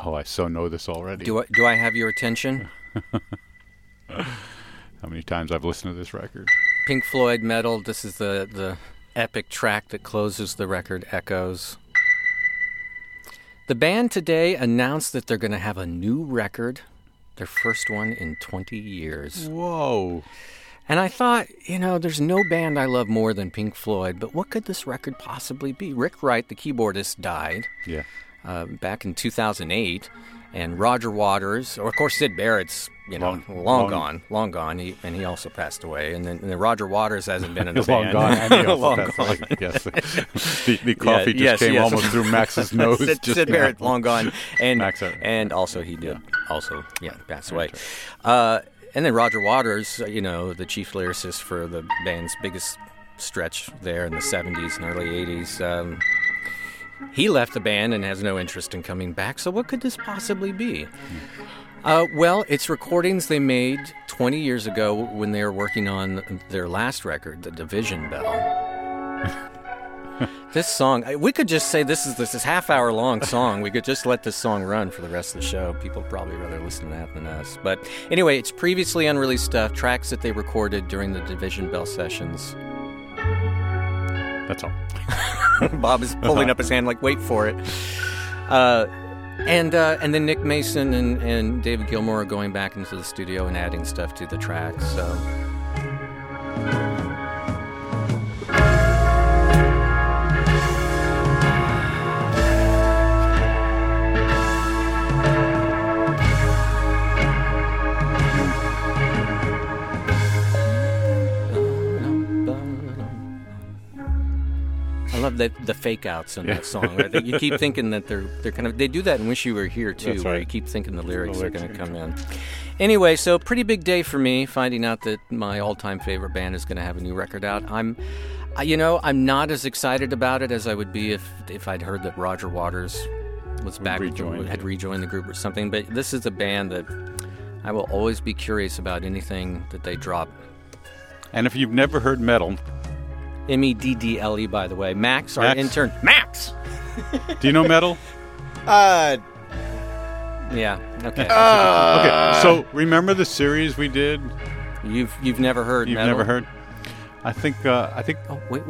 Oh, I so know this already. Do I have your attention? How many times I've listened to this record? Pink Floyd, Metal. This is the epic track that closes the record, Echoes. The band today announced that they're going to have a new record, their first one in 20 years. Whoa. And I thought, there's no band I love more than Pink Floyd, but what could this record possibly be? Rick Wright, the keyboardist, died back in 2008, and Roger Waters, or of course Sid Barrett's, long gone. He also passed away, and then Roger Waters hasn't been in the band. Long gone, and he also passed away. Yes, the coffee came almost through Max's nose. Sid Barrett, long gone, and Max, and also he did pass away. And then Roger Waters, the chief lyricist for the band's biggest stretch there in the 70s and early 80s. He left the band and has no interest in coming back. So what could this possibly be? Well, it's recordings they made 20 years ago when they were working on their last record, The Division Bell. This song, we could just say this is half-hour long song. We could just let this song run for the rest of the show. People would probably rather listen to that than us. But anyway, it's previously unreleased stuff, tracks that they recorded during the Division Bell sessions. That's all. Bob is pulling up his hand like, wait for it. And then Nick Mason and David Gilmour are going back into the studio and adding stuff to the tracks. So. I love the fake outs in that song. Right? You keep thinking that they're they do that in Wish You Were Here too. That's where right. you keep thinking the lyrics are going to come in. Anyway, so pretty big day for me finding out that my all-time favorite band is going to have a new record out. I'm not as excited about it as I would be if I'd heard that Roger Waters had rejoined the group or something. But this is a band that I will always be curious about anything that they drop. And if you've never heard Metal, Meddle, by the way. Max, our intern. Max! Do you know Metal? Yeah. Okay. Okay. So remember the series we did? You've never heard You've Metal? never heard? I think. Oh, wait.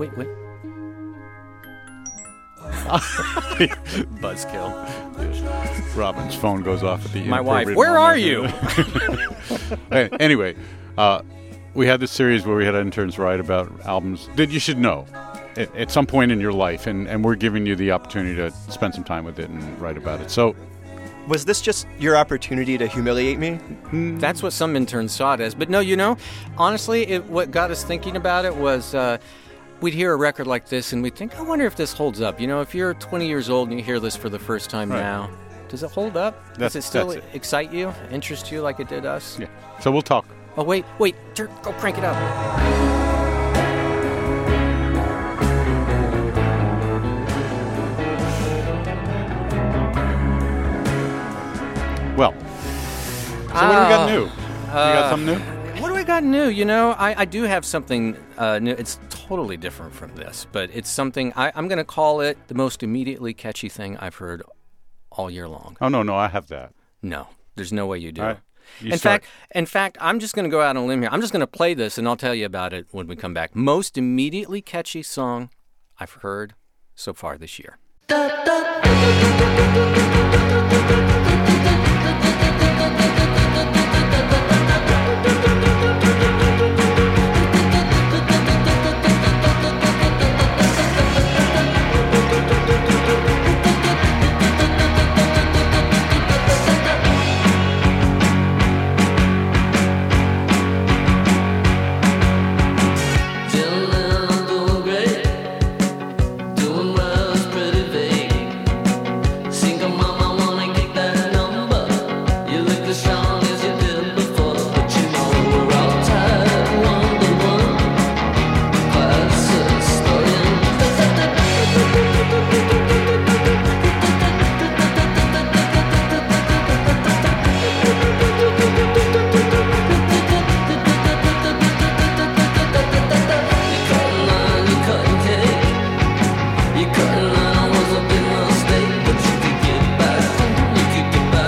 Buzzkill. Robin's phone goes off at the My wife. inappropriate Where are moment. you? Anyway, we had this series where we had interns write about albums that you should know at some point in your life, and we're giving you the opportunity to spend some time with it and write about it. So, was this just your opportunity to humiliate me? That's what some interns saw it as. But no, honestly, what got us thinking about it was we'd hear a record like this and we'd think, I wonder if this holds up. If you're 20 years old and you hear this for the first time now, does it hold up? Does it still excite you, interest you like it did us? Yeah. So we'll talk. Oh, wait, go crank it up. Well, so what do we got new? You got something new? What do I got new? I do have something new. It's totally different from this, but it's something, I'm going to call it the most immediately catchy thing I've heard all year long. Oh, no, I have that. No, there's no way you do. All right. In fact, I'm just going to go out on a limb here. I'm just going to play this, and I'll tell you about it when we come back. Most immediately catchy song I've heard so far this year. You couldn't line, I was up in my state, but you could get back.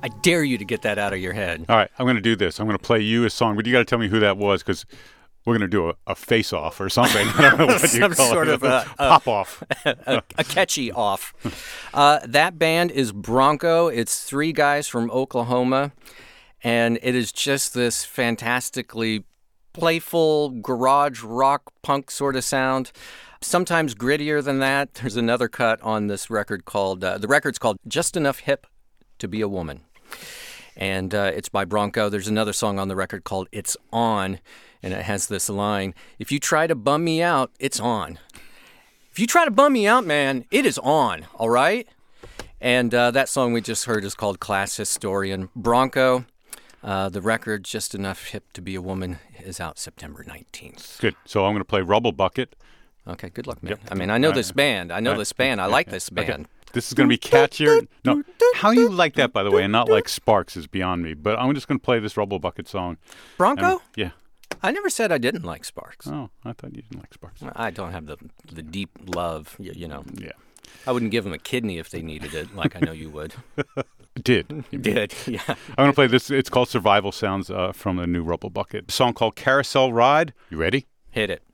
I dare you to get that out of your head. All right, I'm going to do this. I'm going to play you a song, but you got to tell me who that was because we're going to do a face-off or something. I don't know what you Some call sort it. of pop-off. a catchy off. That band is Bronco. It's 3 guys from Oklahoma, and it is just this fantastically playful garage rock punk sort of sound. Sometimes grittier than that. There's another cut on this record called, the record's called Just Enough Hip to Be a Woman. And it's by Bronco. There's another song on the record called It's On, and it has this line, if you try to bum me out, it's on. If you try to bum me out, man, it is on, all right? And that song we just heard is called Class Historian. Bronco, the record Just Enough Hip to Be a Woman is out September 19th. Good. So I'm going to play Rubble Bucket. Okay, good luck, man. Yep. I mean, I know this band. I like this band. Okay. This is going to be catchier. No, how you like that, by the way, and not like Sparks is beyond me. But I'm just going to play this Rubble Bucket song. Bronco? Yeah. I never said I didn't like Sparks. Oh, I thought you didn't like Sparks. I don't have the deep love, you know. Yeah. I wouldn't give them a kidney if they needed it, like I know you would. Did. Yeah. I'm going to play this. It's called Survival Sounds from the new Rubble Bucket. A song called Carousel Ride. You ready? Hit it.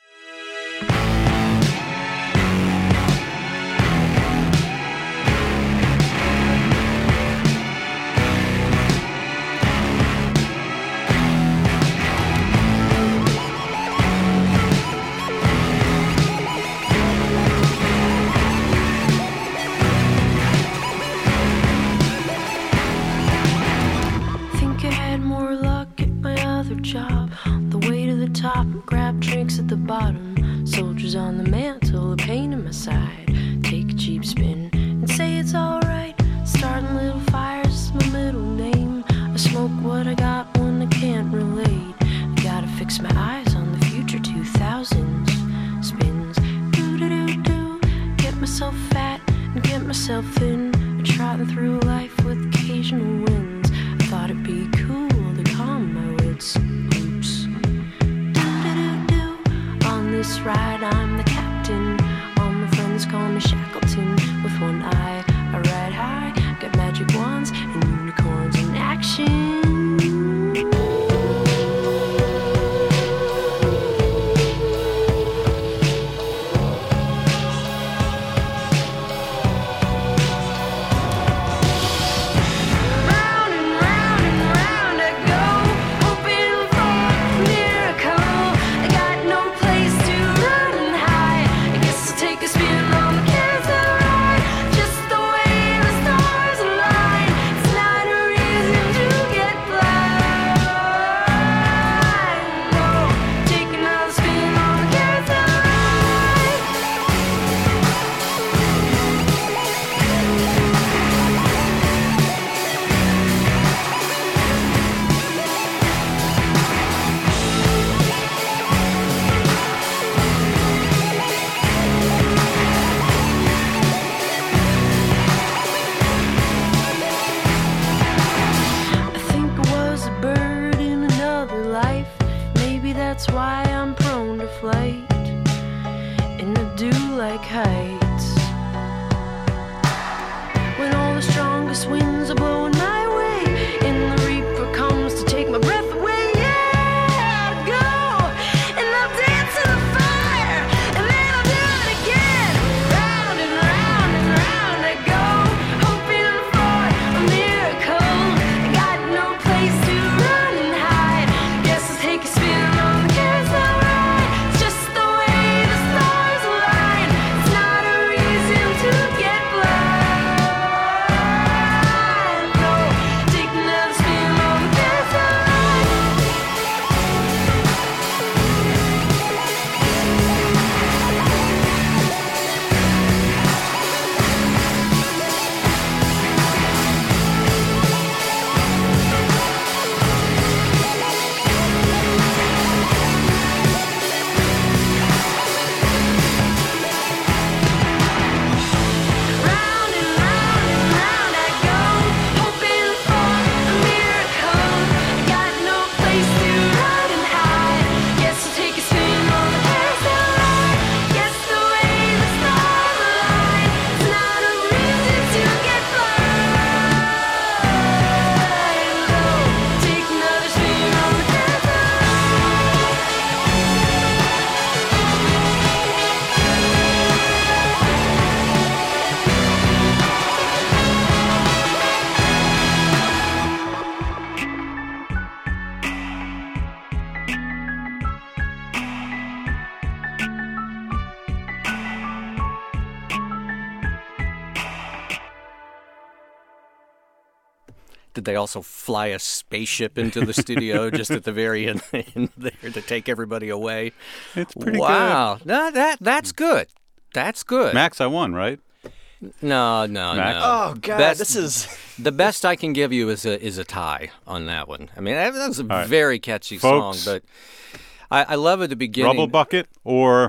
Grab drinks at the bottom, soldiers on the mantle, a pain in my side. Take a cheap spin and say it's alright. Starting little fires, my middle name. I smoke what I got when I can't relate. I gotta fix my eyes on the future 2000s. Spins, do-do-do-do. Get myself fat and get myself thin. I'm trotting through life with occasional wins. I thought it'd be cool to calm my wits. This ride, I'm the captain. All my friends call me Shackleton. With one eye, I ride high. Got magic wands and unicorns in action. That's why I'm prone to flight, and I do like heights. When all the strongest winds are blowing my way, and the reaper comes to take my breath away, yeah, I'll go, and I'll dance in the fire, and then I'll do it again. Round and round and round I go, hoping for a miracle. I got no place to run and hide. Guess I'll take a spin on the carousel. Did they also fly a spaceship into the studio just at the very end there to take everybody away? It's pretty wow. No, that's good. That's good. good. Max, I won, right? No. Max? Oh God, Best- this is. The best I can give you is a tie on that one. I mean, that was a right. very catchy Folks. song, but I love at the beginning. Rubble Bucket or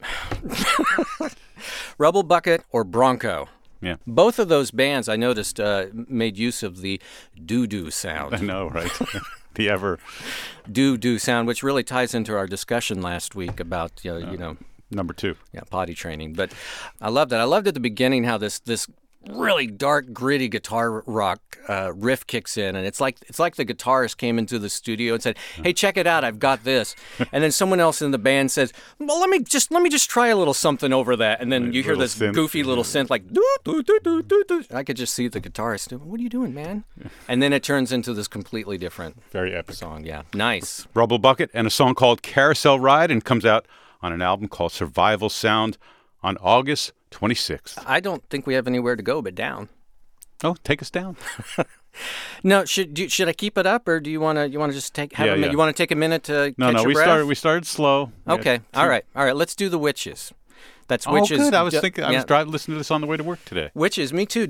Rubble Bucket or Bronco. yeah, Both of those bands, I noticed, made use of the doo-doo I sound. know, right? The ever Doo-doo sound, which really ties into our discussion last week about, number 2. potty training. But I loved it. I loved at the beginning how this really dark, gritty guitar rock riff kicks in, and it's like the guitarist came into the studio and said, "Hey, check it out, I've got this," and then someone else in the band says, "Well, let me just try a little something over that," and then you hear Little this synth. goofy little synth like doo doo doo doo doo doo. I could just see the guitarist. What are you doing, man? And then it turns into this completely different Very epic. song. Yeah, nice. Rubble Bucket and a song called Carousel Ride, and comes out on an album called Survival Sound on August 26th. I don't think we have anywhere to go but down. Oh, take us down. No, should I keep it up, or do you want to just have Yeah, a minute? yeah. You want to take a minute to No, catch your we breath? started slow. We had Okay, two- all right. Let's do the Witches. That's Oh, Witches. good. I was thinking. I yeah. was driving, listening to this on the way to work today. Witches, me too.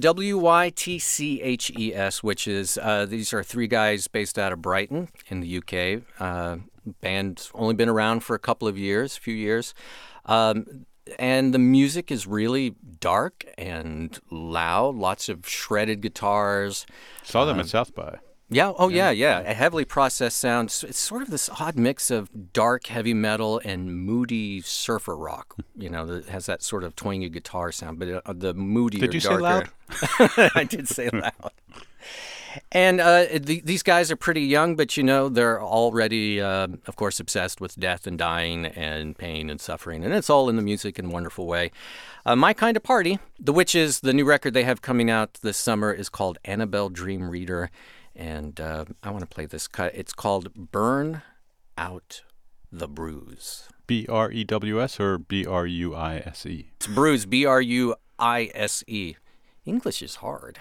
WYTCHES, Witches. These are 3 guys based out of Brighton in the UK. Band's only been around for a few years. And the music is really dark and loud, lots of shredded guitars. Saw them at South by. Yeah, yeah. A heavily processed sound. It's sort of this odd mix of dark heavy metal and moody surfer rock. That has that sort of twangy guitar sound, but the moody Did you say darker. I did say loud. And these guys are pretty young, but they're already, of course, obsessed with death and dying and pain and suffering, and it's all in the music in a wonderful way. My Kind of Party. The Witches, the new record they have coming out this summer is called Annabelle Dream Reader, and I want to play this cut. It's called Burn Out the Bruise. BREWS or BRUISE? It's Bruise, BRUISE. English is hard.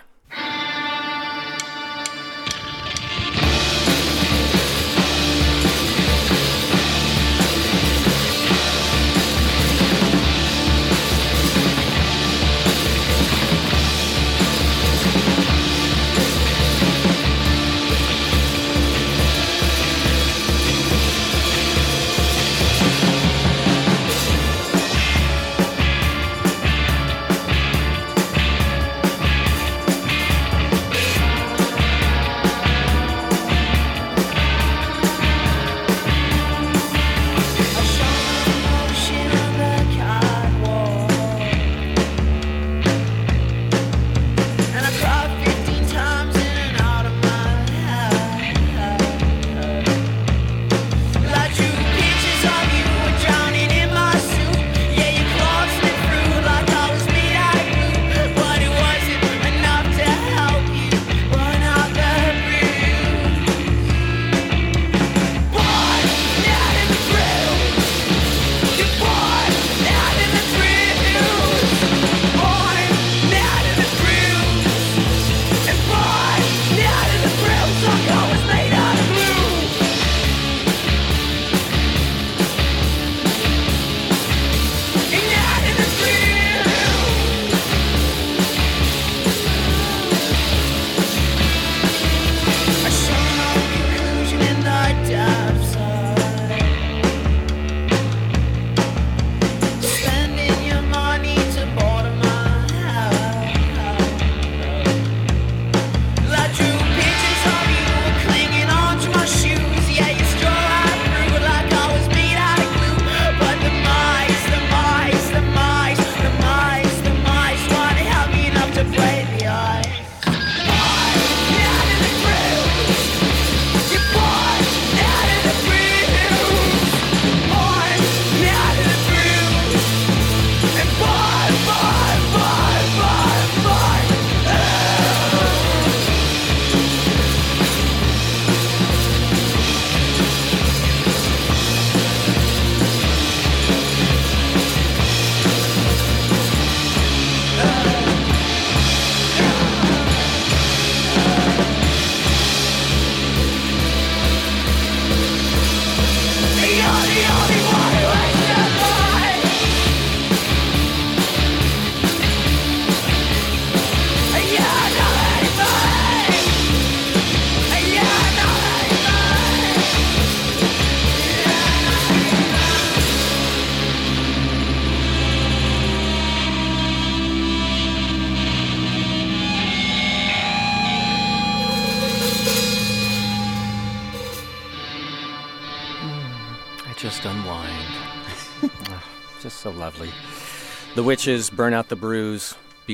just unwind. Just so lovely. The Witches, Burn Out the Bruise,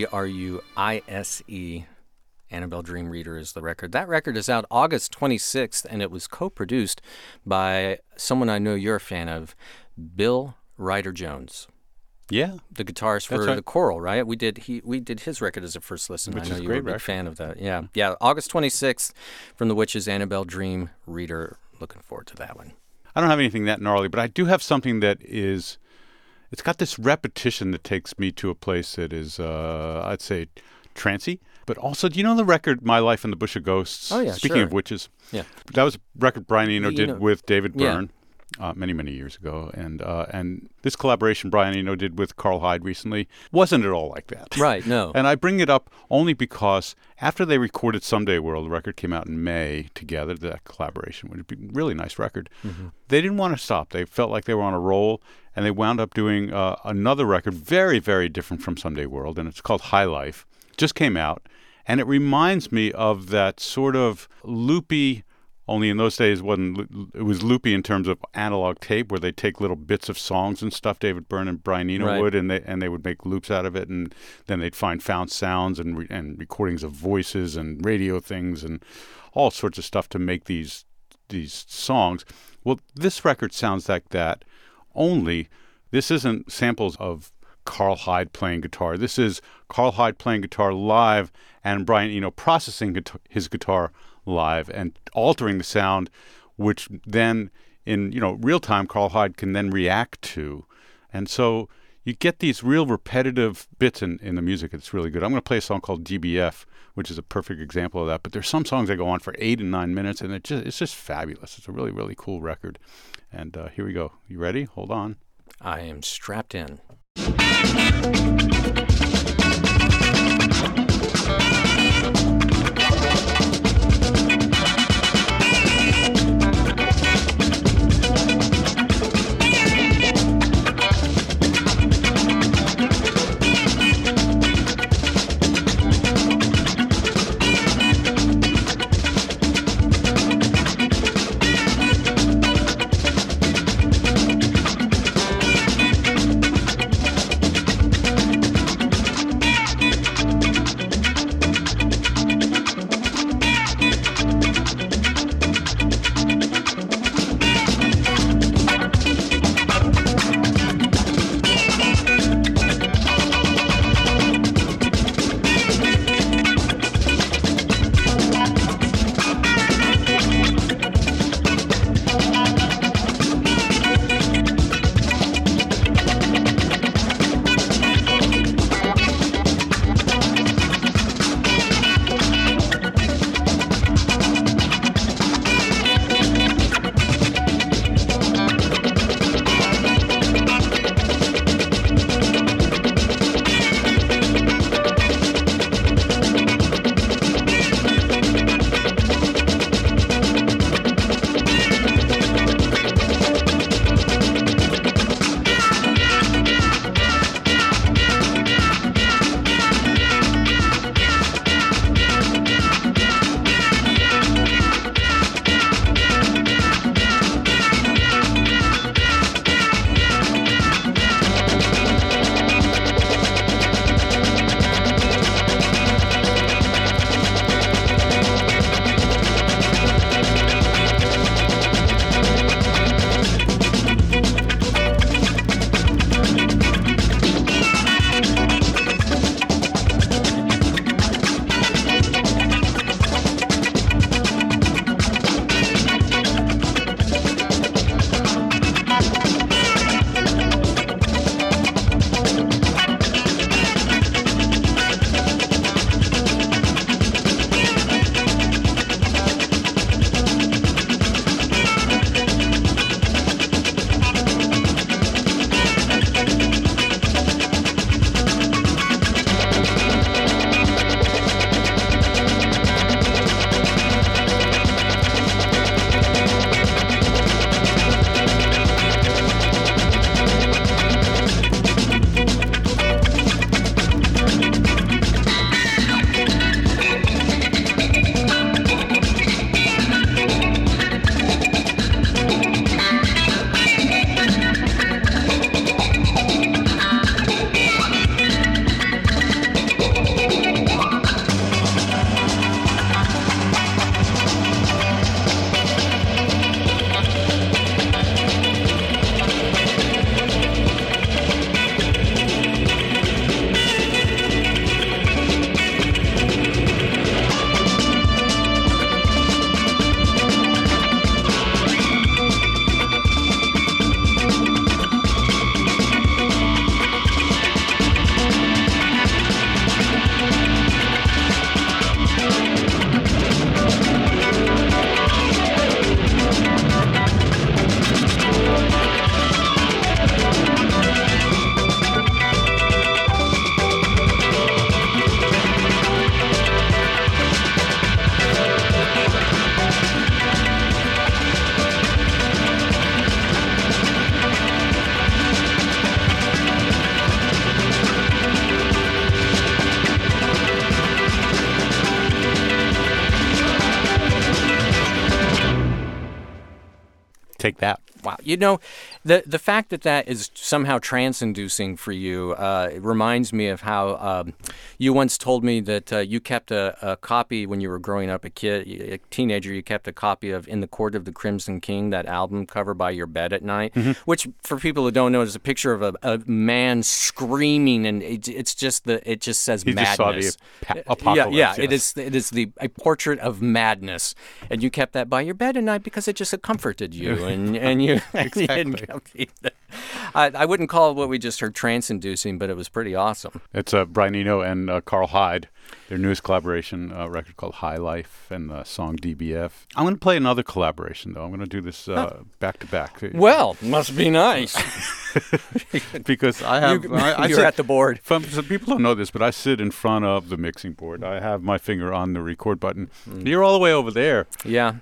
Bruise. Annabelle Dream Reader is the record. That record is out August 26th, and it was co-produced by someone I know you're a fan of, Bill Ryder-Jones. Yeah. The guitarist for the Coral, right? We did his record as a first listen. Which I know is a you were a great big fan of that. Yeah. Yeah. August 26th from The Witches, Annabelle Dream Reader. Looking forward to that one. I don't have anything that gnarly, but I do have something that is, it's got this repetition that takes me to a place that is, I'd say, trancy. But also, do you know the record "My Life in the Bush of Ghosts"? Oh, yeah, Speaking sure. of witches. Yeah. That was a record Brian Eno did with David Yeah. Byrne many, many years ago. And this collaboration Brian Eno did with Carl Hyde recently wasn't at all like that. Right, no. And I bring it up only because after they recorded Someday World, the record came out in May together, that collaboration, which would be a really nice record. Mm-hmm. They didn't want to stop. They felt like they were on a roll, and they wound up doing another record very, very different from Someday World, and it's called High Life. Just came out, and it reminds me of that sort of loopy, only in those days it was loopy in terms of analog tape, where they take little bits of songs and stuff David Byrne and Brian Eno would, and they would make loops out of it, and then they'd find found sounds and recordings of voices and radio things and all sorts of stuff to make these songs. Well, this record sounds like that, only this isn't samples of Carl Hyde playing guitar. This is Carl Hyde playing guitar live and Brian Eno processing his guitar live and altering the sound, which then in real time Carl Hyde can then react to. And so you get these real repetitive bits in the music. It's really good. I'm going to play a song called DBF, which is a perfect example of that. But there's some songs that go on for 8 and 9 minutes, and it's just fabulous. It's a really, really cool record. And here we go. You ready? Hold on. I am strapped in. Take that. Wow. You know, the fact that is somehow trance-inducing for you it reminds me of how you once told me that you kept a copy when you were growing up, a teenager, you kept a copy of In the Court of the Crimson King, that album cover by your bed at night, which, for people who don't know, is a picture of a man screaming, and it just says He madness. just saw the apocalypse. Yeah. Yes. It is a portrait of madness, and you kept that by your bed at night because it just comforted you, and you. Exactly. I wouldn't call what we just heard trance-inducing, but it was pretty awesome. It's Brian Eno and Carl Hyde, their newest collaboration record called High Life, and the song DBF. I'm going to play another collaboration, though. I'm going to do this back-to-back. Well, must be nice. Because I have... You're at the board. Some people don't know this, but I sit in front of the mixing board. I have my finger on the record button. You're all the way over there. Yeah.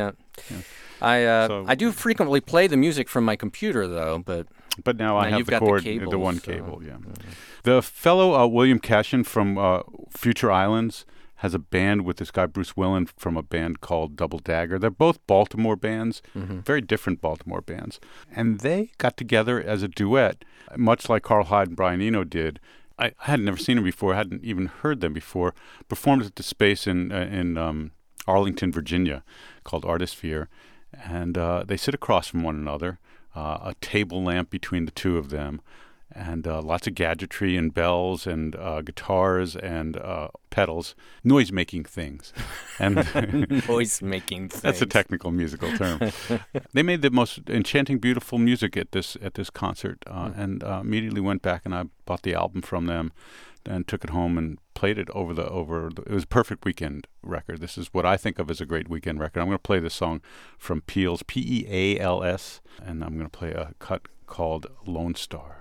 I do frequently play the music from my computer, though, but now I have the cord, the one cable. Yeah. Mm-hmm. The fellow William Cashin from Future Islands has a band with this guy Bruce Willen from a band called Double Dagger. They're both Baltimore bands, very different Baltimore bands, and they got together as a duet, much like Carl Hyde and Brian Eno did. I had never seen them before, hadn't even heard them before. Performed at the space in Arlington, Virginia, called Artisphere. And they sit across from one another, a table lamp between the two of them, and lots of gadgetry and bells and guitars and pedals, noise-making things. And noise-making things. That's a technical musical term. They made the most enchanting, beautiful music at this concert, and immediately went back and I bought the album from them and took it home and played it over it was a perfect weekend record. This is what I think of as a great weekend record. I'm going to play this song from Peals, Peals, and I'm going to play a cut called Lone Star.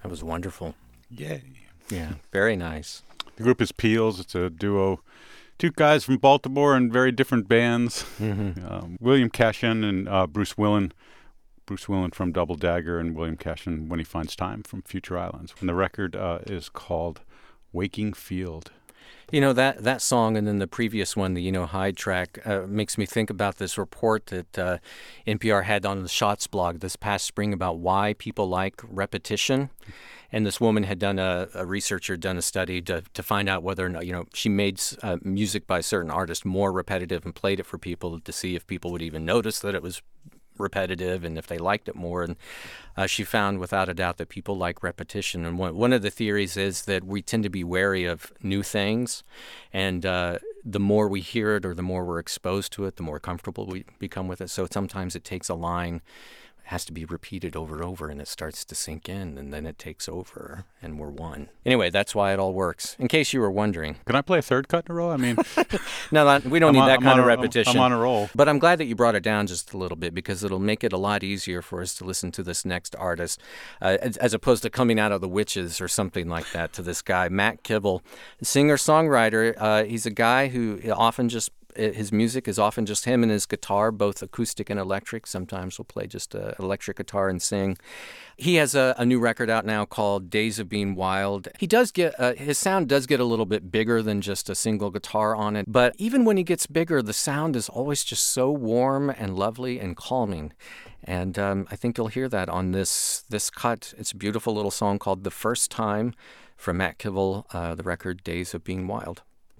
That was wonderful. Yay. Yeah, very nice. The group is Peels. It's a duo. Two guys from Baltimore in very different bands. Mm-hmm. William Cashin and Bruce Willen. Bruce Willen from Double Dagger and William Cashin, When He Finds Time, from Future Islands. And the record is called Waking Field. You know, that song and then the previous one, the Hyde track, makes me think about this report that NPR had on the Shots blog this past spring about why people like repetition. And this woman had done a researcher done a study to find out whether or not, she made music by a certain artist more repetitive and played it for people to see if people would even notice that it was repetitive and if they liked it more. And she found without a doubt that people like repetition. And one of the theories is that we tend to be wary of new things. And the more we hear it or the more we're exposed to it, the more comfortable we become with it. So sometimes it takes a line, has to be repeated over and over, and it starts to sink in, and then it takes over, and we're one. Anyway, that's why it all works, in case you were wondering. Can I play a third cut in a row? I mean... No, we don't need that kind of repetition. I'm on a roll. But I'm glad that you brought it down just a little bit, because it'll make it a lot easier for us to listen to this next artist, as opposed to coming out of the witches or something like that to this guy, Matt Kibble, singer-songwriter. He's a guy who often just... His music is often just him and his guitar, both acoustic and electric. Sometimes he'll play just an electric guitar and sing. He has a new record out now called Days of Being Wild. He does get his sound does get a little bit bigger than just a single guitar on it. But even when he gets bigger, the sound is always just so warm and lovely and calming. And I think you'll hear that on this cut. It's a beautiful little song called The First Time from Matt Kibble, the record Days of Being Wild.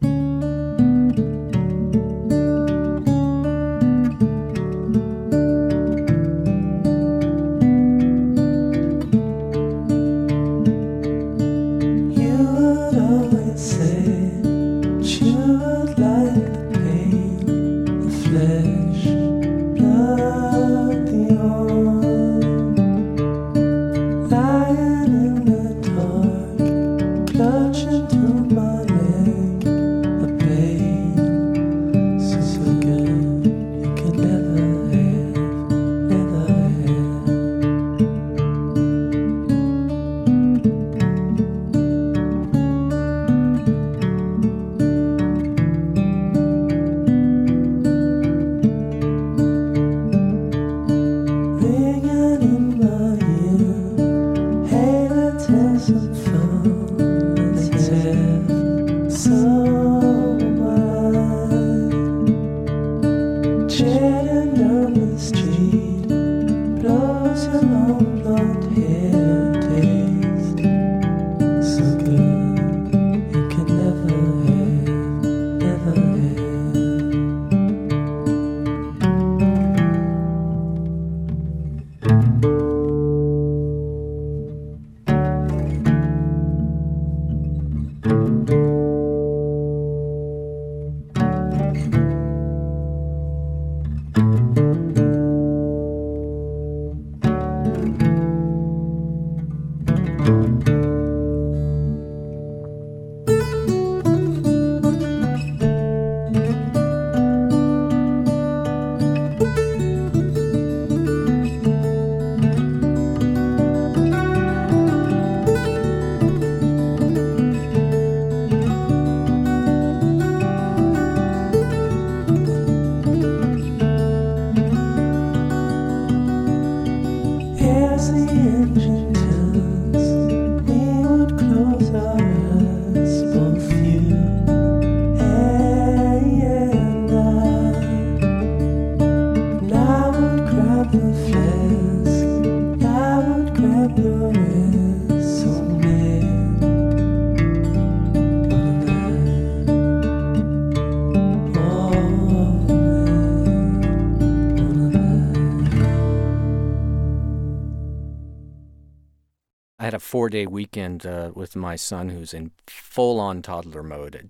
I had a 4-day weekend with my son, who's in full-on toddler mode.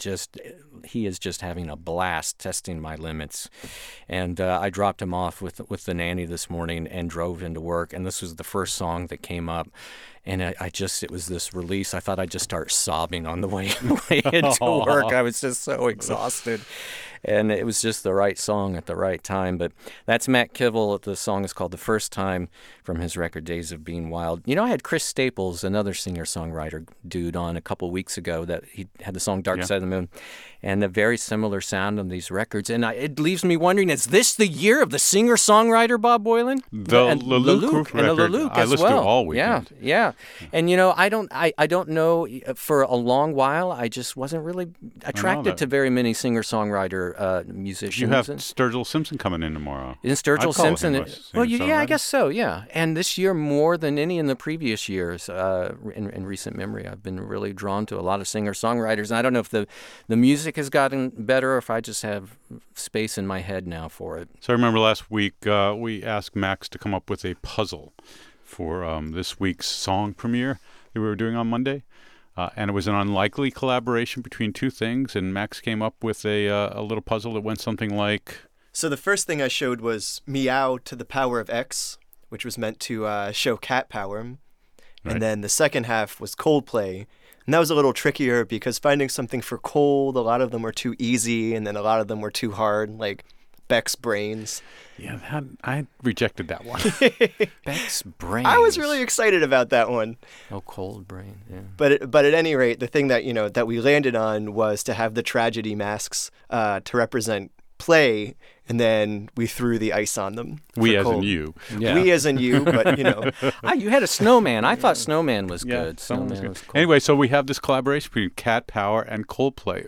He is just having a blast testing my limits. And I dropped him off with the nanny this morning and drove into work. And this was the first song that came up. And it was this release. I thought I'd just start sobbing on the way into work. I was just so exhausted. And it was just the right song at the right time. But that's Matt Kibble. The song is called The First Time from his record Days of Being Wild. I had Chris Staples Levels, another singer-songwriter dude, on a couple weeks ago that he had the song Dark Side of the Moon, and a very similar sound on these records. And it leaves me wondering, is this the year of the singer-songwriter Bob Boilen? The Leluc record, and the Leluc I as listened well. to all weekend. Yeah. And, I don't know, for a long while, I just wasn't really attracted to very many singer-songwriter musicians. You have Sturgill Simpson coming in tomorrow. Isn't Sturgill I'd call Simpson? him a Well, yeah, I singer-songwriter. guess so. Yeah, and this year more than any in the previous years, in recent memory, I've been really drawn to a lot of singer-songwriters. And I don't know if the music has gotten better, or if I just have space in my head now for it. So I remember last week we asked Max to come up with a puzzle for this week's song premiere that we were doing on Monday. And it was an unlikely collaboration between two things, and Max came up with a little puzzle that went something like... So the first thing I showed was Meow to the Power of X, which was meant to show cat power. Right. And then the second half was Coldplay. And that was a little trickier because finding something for cold, a lot of them were too easy, and then a lot of them were too hard, like Beck's Brains. Yeah, I rejected that one. Beck's Brains. I was really excited about that one. Oh, Cold Brain, yeah. But at any rate, the thing that that we landed on was to have the tragedy masks to represent play, and then we threw the ice on them. We as cold. in you. Yeah. We as in you, but You had a snowman. I thought Snowman was Yeah, good. someone was Snowman good. was cool. Anyway, so we have this collaboration between Cat Power and Coldplay.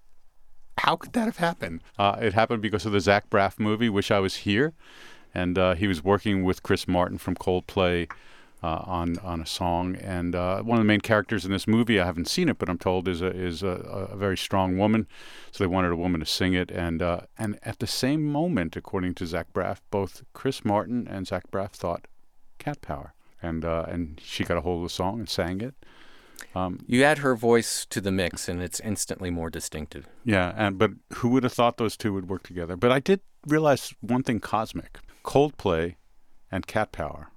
How could that have happened? It happened because of the Zach Braff movie, Wish I Was Here. And he was working with Chris Martin from Coldplay on a song. And one of the main characters in this movie, I haven't seen it, but I'm told is a very strong woman. So they wanted a woman to sing it. And at the same moment, according to Zach Braff, both Chris Martin and Zach Braff thought Cat Power. And she got a hold of the song and sang it. You add her voice to the mix, and it's instantly more distinctive. Yeah, but who would have thought those two would work together? But I did realize one thing cosmic. Coldplay and Cat Power.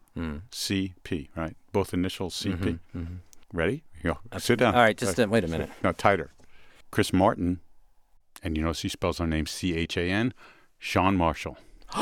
CP, right? Both initials CP. Ready? Here you go. Sit down. All right, just wait a minute. No, tighter. Chris Martin, and you know he spells her name CHAN, Sean Marshall.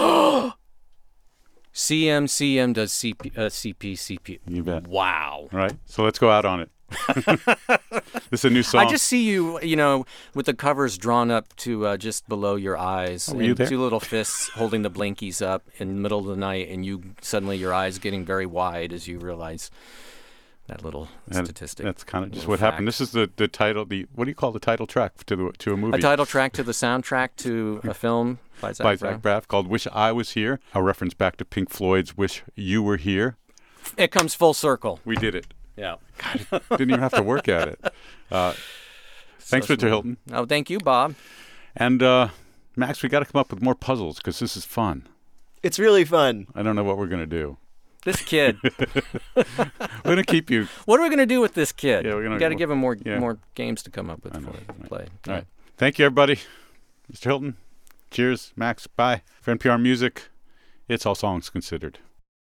CM does CP. You bet. Wow. Right? So let's go out on it. This is a new song. I just see you, with the covers drawn up to just below your eyes, were you and there? two little fists holding the blinkies up in the middle of the night, and suddenly your eyes getting very wide as you realize that little statistic. That's kind of just little what fact. happened. This is the title. What do you call the title track to a movie? A title track to the soundtrack to a film by Zach by Braff. Zach Braff called "Wish I Was Here," a reference back to Pink Floyd's "Wish You Were Here." It comes full circle. We did it. Yeah. Didn't even have to work at it. Thanks, Mr. Hilton. Oh, thank you, Bob. And Max, we got to come up with more puzzles because this is fun. it's really fun. I don't know what we're going to do. This kid. We're going to keep you. What are we going to do with this kid? Yeah, we're gonna we got to give him more yeah. more games to come up with I know, for right. play. All right. Thank you, everybody. Mr. Hilton, cheers. Max, bye. For NPR Music, it's All Songs Considered.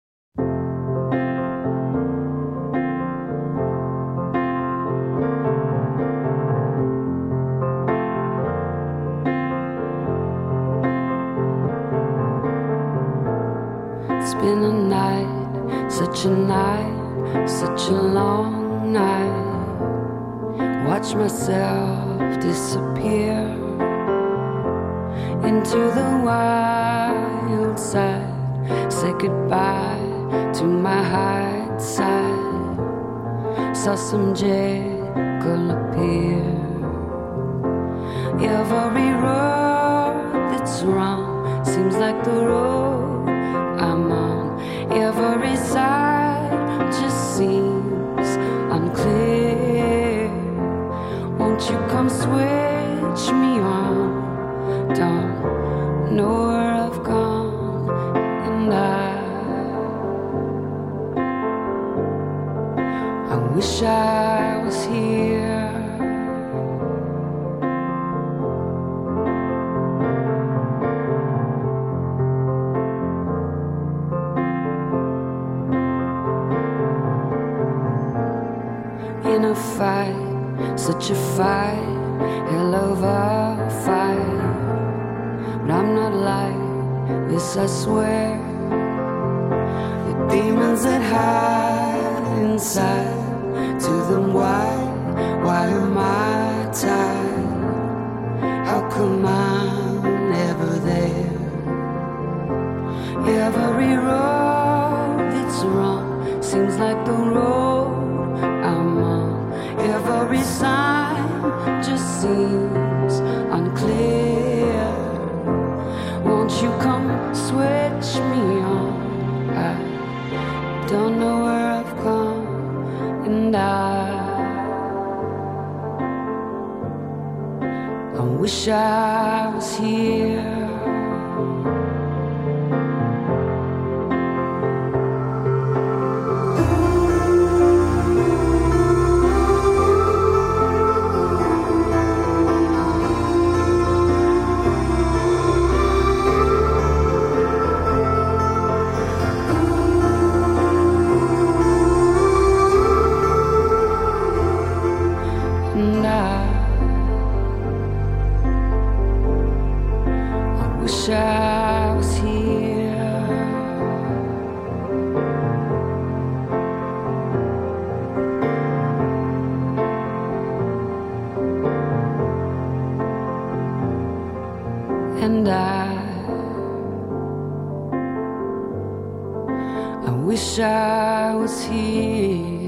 It's been a night, such a long night. Watch myself disappear into the wild side. Say goodbye to my hide side. Saw some Jekyll appear. Every road that's wrong seems like the road I'm on. Every side just seems unclear. Won't you come switch me on? Don't know where I've gone, and I wish I was here. In a fight, such a fight, hell of a fight. But I'm not like this, I swear. The demons that hide inside to them why am I tired? How come I'm never there? Every road that's wrong seems like the road I'm on. Every sign just seems unclear. Won't you come switch me on? I don't know where I've come, and I wish I was here. And I wish I was here. And I wish I was here.